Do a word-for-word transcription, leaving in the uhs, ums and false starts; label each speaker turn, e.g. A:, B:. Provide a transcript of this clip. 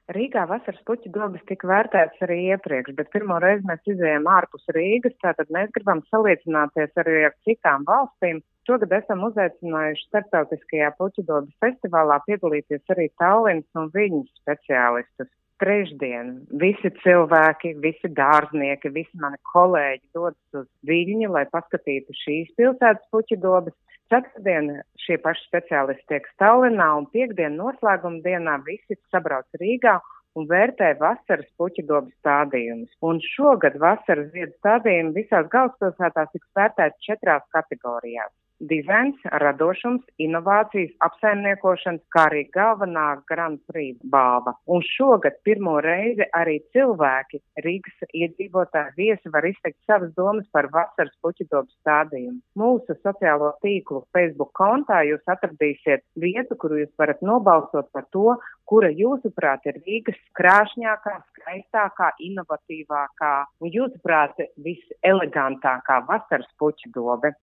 A: Rīgā vasaras puķu dobas tika vērtētas arī iepriekš, bet pirmo reizi mēs izējām ārpus Rīgas, tātad mēs gribam salīdzināties arī ar citām valstīm. Šogad esam uzaicinājuši starptautiskajā puķu dobas festivālā piedalīties arī Tallinas un Viļņas speciālistus. Trešdien visi cilvēki, visi dārznieki, visi mani kolēģi dodas uz Viļņu, lai paskatītu šīs pilsētas puķu dobas. Ceturtdien šie paši speciālisti tiek Tallinā un piekdien noslēguma dienā visi sabrauc Rīgā un vērtē vasaras puķu dobas stādījumus. Un šogad vasaras ziedu stādījumi visās galvaspilsētās tiks vērtēti četrās kategorijās. Dizains, radošums, inovācijas, apsaimniekošanas, kā arī galvenā Grand Prix balva. Un šogad pirmo reizi arī cilvēki, Rīgas iedzīvotāji viesi var izteikt savas domas par vasaras puķu dobas stādījumu. Mūsu sociālo tīklu Facebook kontā jūs atradīsiet vietu, kuru jūs varat nobalsot par to, kura jūsuprāt ir Rīgas krāšņākā, skaistākā, inovatīvākā un jūsuprāt viselegantākā vasaras puķu dobe.